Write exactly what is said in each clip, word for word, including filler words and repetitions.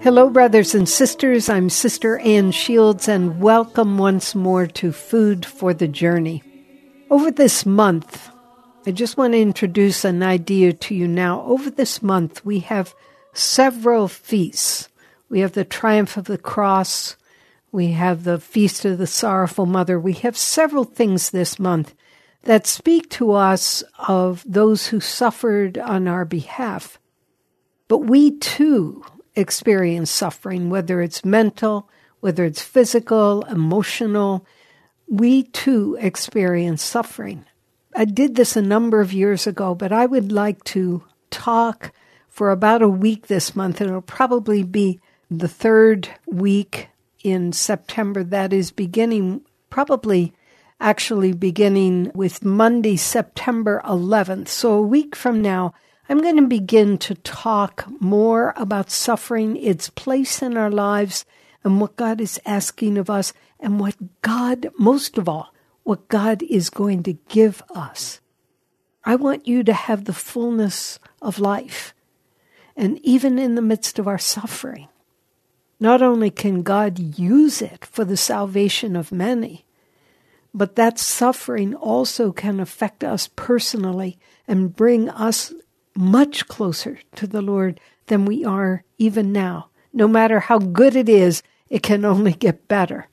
Hello, brothers and sisters. I'm Sister Ann Shields, and welcome once more to Food for the Journey. Over this month, I just want to introduce an idea to you now. Over this month, we have several feasts. We have the Triumph of the Cross. We have the Feast of the Sorrowful Mother. We have several things this month that speak to us of those who suffered on our behalf. But we, too, experience suffering, whether it's mental, whether it's physical, emotional. We too experience suffering. I did this a number of years ago, but I would like to talk for about a week this month, and it'll probably be the third week in September. That is beginning, probably actually beginning with Monday, September eleventh. So a week from now, I'm going to begin to talk more about suffering, its place in our lives, and what God is asking of us, and what God, most of all, what God is going to give us. I want you to have the fullness of life, and even in the midst of our suffering. Not only can God use it for the salvation of many, but that suffering also can affect us personally and bring us much closer to the Lord than we are even now. No matter how good it is, it can only get better.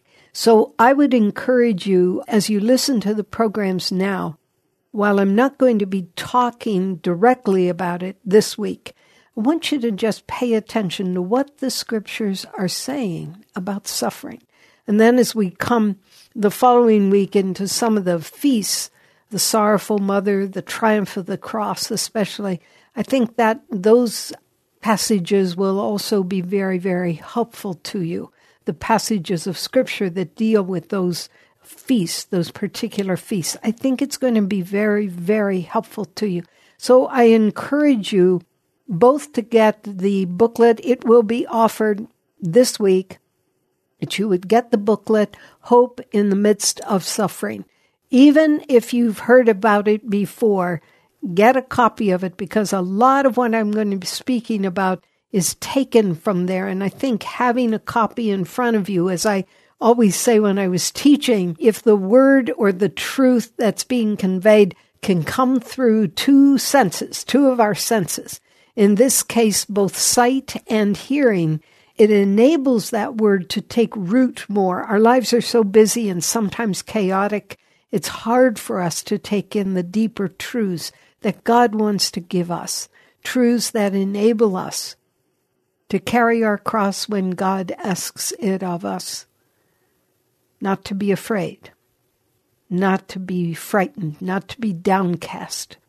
So I would encourage you, as you listen to the programs now, while I'm not going to be talking directly about it this week, I want you to just pay attention to what the scriptures are saying about suffering. And then as we come the following week into some of the feasts, the Sorrowful Mother, the Triumph of the Cross especially, I think that those passages will also be very, very helpful to you. The passages of Scripture that deal with those feasts, those particular feasts. I think it's going to be very, very helpful to you. So I encourage you both to get the booklet. It will be offered this week, that you would get the booklet, Hope in the Midst of Suffering. Even if you've heard about it before, get a copy of it, because a lot of what I'm going to be speaking about is taken from there. And I think having a copy in front of you, as I always say when I was teaching, if the word or the truth that's being conveyed can come through two senses, two of our senses, in this case, both sight and hearing, it enables that word to take root more. Our lives are so busy and sometimes chaotic. It's hard for us to take in the deeper truths that God wants to give us, truths that enable us to carry our cross when God asks it of us, not to be afraid, not to be frightened, not to be downcast,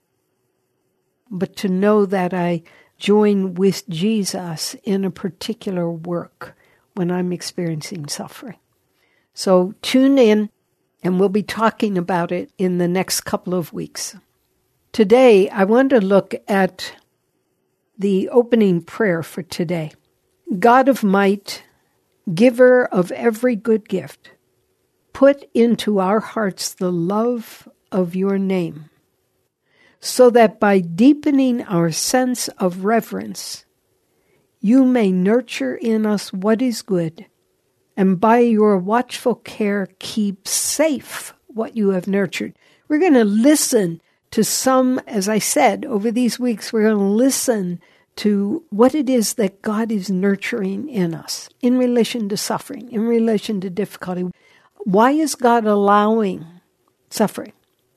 but to know that I join with Jesus in a particular work when I'm experiencing suffering. So tune in. And we'll be talking about it in the next couple of weeks. Today, I want to look at the opening prayer for today. God of might, giver of every good gift, put into our hearts the love of your name, so that by deepening our sense of reverence, you may nurture in us what is good, and by your watchful care, keep safe what you have nurtured. We're going to listen to some, as I said, over these weeks, we're going to listen to what it is that God is nurturing in us in relation to suffering, in relation to difficulty. Why is God allowing suffering?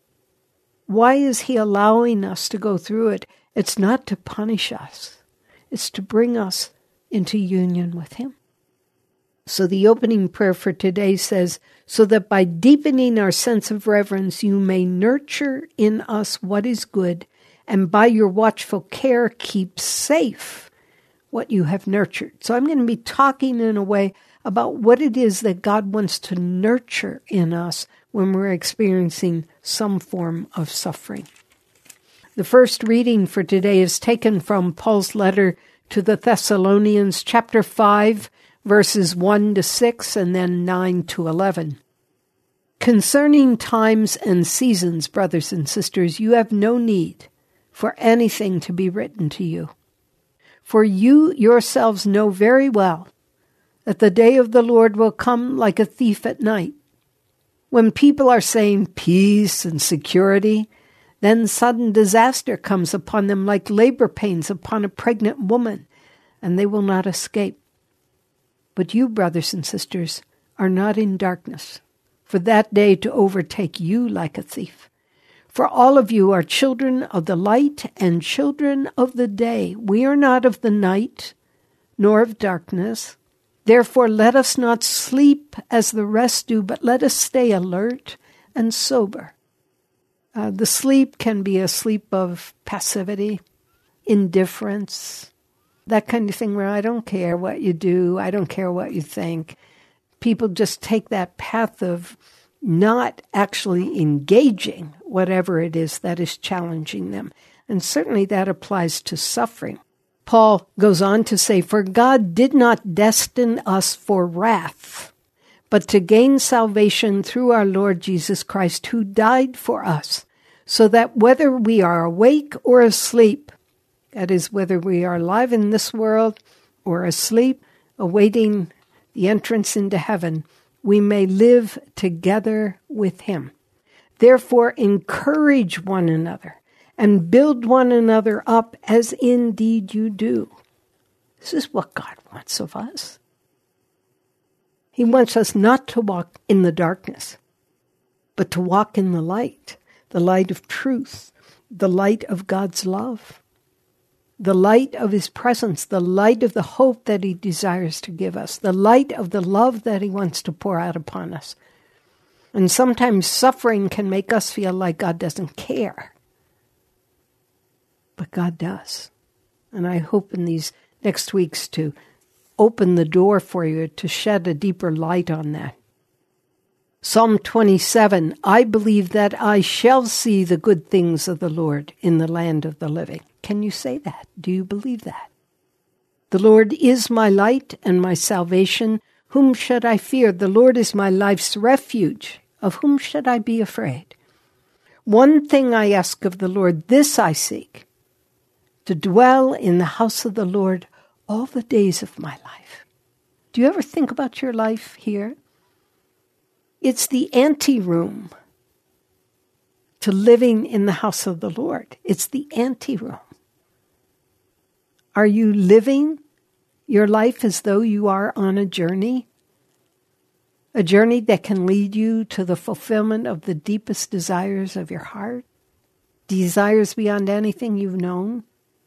Why is he allowing us to go through it? It's not to punish us. It's to bring us into union with him. So the opening prayer for today says, so that by deepening our sense of reverence, you may nurture in us what is good, and by your watchful care, keep safe what you have nurtured. So I'm going to be talking in a way about what it is that God wants to nurture in us when we're experiencing some form of suffering. The first reading for today is taken from Paul's letter to the Thessalonians, chapter five, verses one to six, and then nine to eleven. Concerning times and seasons, brothers and sisters, you have no need for anything to be written to you. For you yourselves know very well that the day of the Lord will come like a thief at night. When people are saying peace and security, then sudden disaster comes upon them like labor pains upon a pregnant woman, and they will not escape. But you, brothers and sisters, are not in darkness, for that day to overtake you like a thief. For all of you are children of the light and children of the day. We are not of the night, nor of darkness. Therefore let us not sleep as the rest do, but let us stay alert and sober. Uh, the sleep can be a sleep of passivity, indifference, that kind of thing where I don't care what you do, I don't care what you think. People just take that path of not actually engaging whatever it is that is challenging them. And certainly that applies to suffering. Paul goes on to say, "For God did not destine us for wrath, but to gain salvation through our Lord Jesus Christ, who died for us, so that whether we are awake or asleep," that is, whether we are alive in this world or asleep, awaiting the entrance into heaven, we may live together with him. Therefore, encourage one another and build one another up as indeed you do. This is what God wants of us. He wants us not to walk in the darkness, but to walk in the light, the light of truth, the light of God's love, the light of his presence, the light of the hope that he desires to give us, the light of the love that he wants to pour out upon us. And sometimes suffering can make us feel like God doesn't care. But God does. And I hope in these next weeks to open the door for you to shed a deeper light on that. Psalm twenty-seven, "I believe that I shall see the good things of the Lord in the land of the living." Can you say that? Do you believe that? "The Lord is my light and my salvation. Whom should I fear? The Lord is my life's refuge. Of whom should I be afraid? One thing I ask of the Lord, this I seek, to dwell in the house of the Lord all the days of my life." Do you ever think about your life here? It's the anteroom to living in the house of the Lord. It's the anteroom. Are you living your life as though you are on a journey? A journey that can lead you to the fulfillment of the deepest desires of your heart? Desires beyond anything you've known?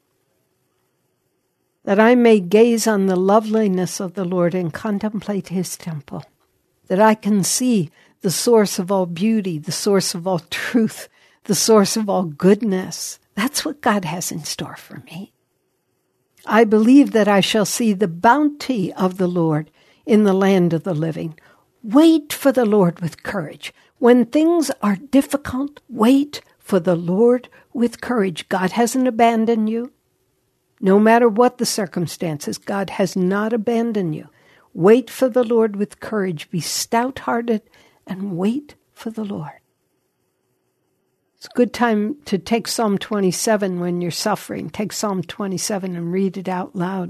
That I may gaze on the loveliness of the Lord and contemplate his temple. That I can see the source of all beauty, the source of all truth, the source of all goodness. That's what God has in store for me. I believe that I shall see the bounty of the Lord in the land of the living. Wait for the Lord with courage. When things are difficult, wait for the Lord with courage. God hasn't abandoned you. No matter what the circumstances, God has not abandoned you. Wait for the Lord with courage. Be stout-hearted and wait for the Lord. It's a good time to take Psalm twenty-seven when you're suffering. Take Psalm twenty-seven and read it out loud.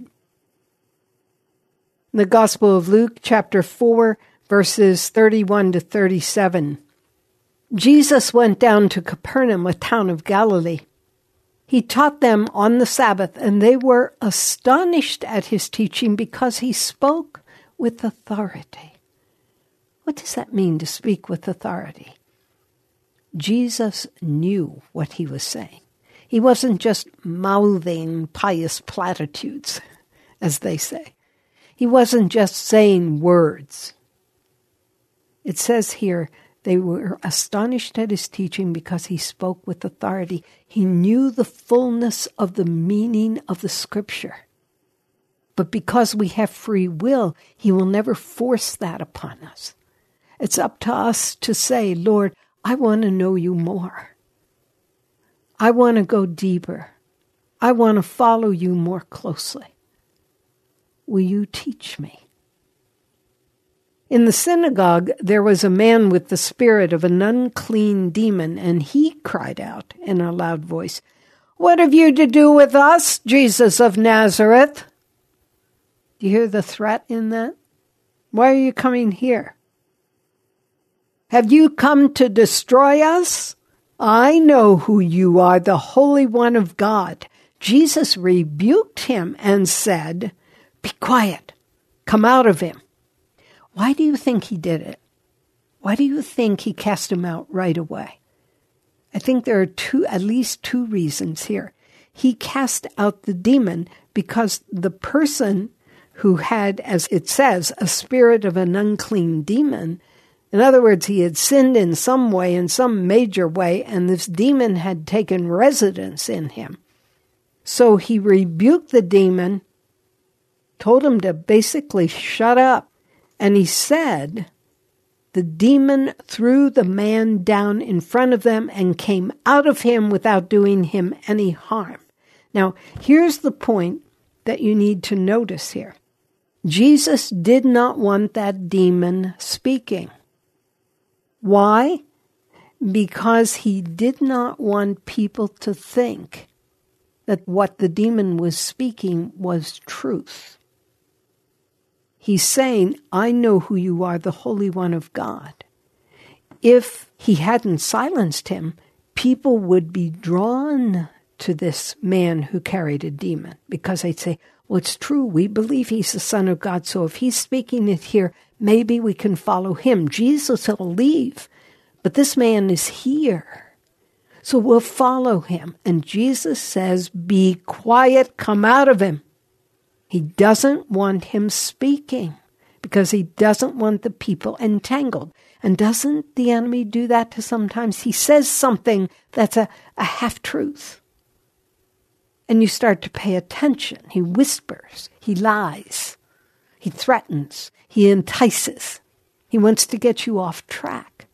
In the Gospel of Luke, chapter four, verses thirty-one to thirty-seven. Jesus went down to Capernaum, a town of Galilee. He taught them on the Sabbath, and they were astonished at his teaching because he spoke with authority. What does that mean, to speak with authority? Jesus knew what he was saying. He wasn't just mouthing pious platitudes, as they say. He wasn't just saying words. It says here, they were astonished at his teaching because he spoke with authority. He knew the fullness of the meaning of the Scripture. But because we have free will, he will never force that upon us. It's up to us to say, Lord, I want to know you more. I want to go deeper. I want to follow you more closely. Will you teach me? In the synagogue, there was a man with the spirit of an unclean demon, and he cried out in a loud voice, "What have you to do with us, Jesus of Nazareth?" Do you hear the threat in that? Why are you coming here? Have you come to destroy us? I know who you are, the Holy One of God. Jesus rebuked him and said, "Be quiet, come out of him." Why do you think he did it? Why do you think he cast him out right away? I think there are two, at least two reasons here. He cast out the demon because the person who had, as it says, a spirit of an unclean demon, in other words, he had sinned in some way, in some major way, and this demon had taken residence in him. So he rebuked the demon, told him to basically shut up, and he said, the demon threw the man down in front of them and came out of him without doing him any harm. Now, here's the point that you need to notice here. Jesus did not want that demon speaking. Why? Because he did not want people to think that what the demon was speaking was truth. He's saying, I know who you are, the Holy One of God. If he hadn't silenced him, people would be drawn to this man who carried a demon because they'd say, well, it's true, we believe he's the Son of God, so if he's speaking it here, maybe we can follow him. Jesus will leave, but this man is here, so we'll follow him. And Jesus says, be quiet, come out of him. He doesn't want him speaking because he doesn't want the people entangled. And doesn't the enemy do that to sometimes? He says something that's a, a half-truth. And you start to pay attention. He whispers. He lies. He threatens. He entices. He wants to get you off track.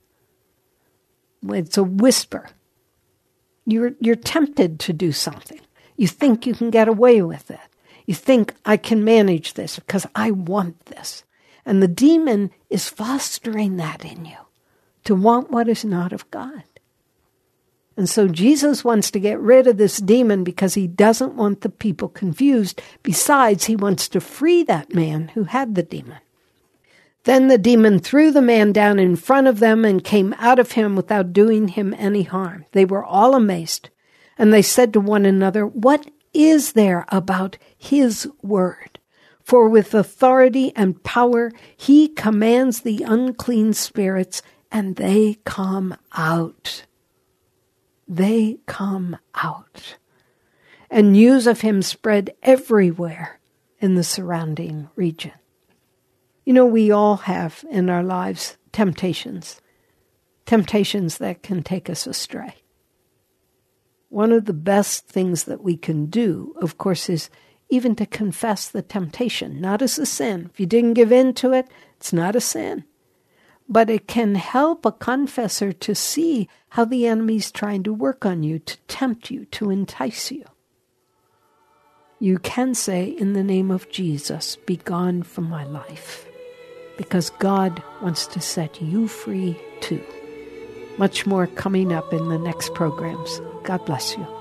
It's a whisper. You're, you're tempted to do something. You think you can get away with it. You think, I can manage this because I want this. And the demon is fostering that in you, to want what is not of God. And so Jesus wants to get rid of this demon because he doesn't want the people confused. Besides, he wants to free that man who had the demon. Then the demon threw the man down in front of them and came out of him without doing him any harm. They were all amazed, and they said to one another, what is there about his word? For with authority and power he commands the unclean spirits, and they come out. They come out. And news of him spread everywhere in the surrounding region. You know, we all have in our lives temptations, temptations that can take us astray. One of the best things that we can do, of course, is even to confess the temptation, not as a sin. If you didn't give in to it, it's not a sin. But it can help a confessor to see how the enemy's trying to work on you, to tempt you, to entice you. You can say, in the name of Jesus, be gone from my life, because God wants to set you free too. Much more coming up in the next programs. God bless you.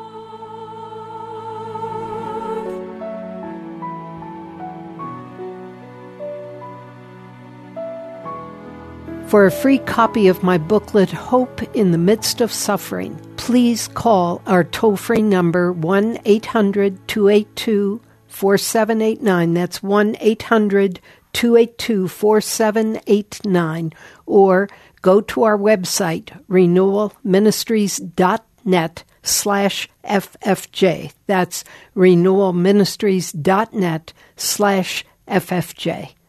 For a free copy of my booklet, Hope in the Midst of Suffering, please call our toll-free number one eight hundred two eight two four seven eight nine. That's one eight hundred two eight two four seven eight nine. Or go to our website, renewal ministries dot net slash F F J. That's renewal ministries dot net slash F F J.